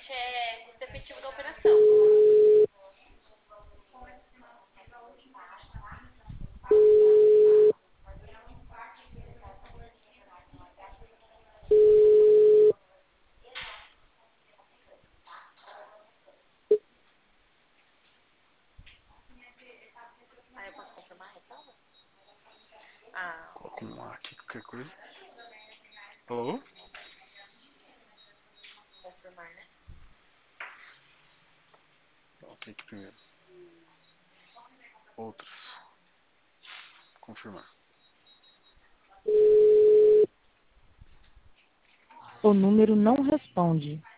normalmente é custo efetivo da operação. Ah, eu posso confirmar a ressalva? Ah, Coloca um A aqui, qualquer coisa. Alô? confirmar, né? Ok, aqui primeiro. Outros. Confirmar. O número não responde.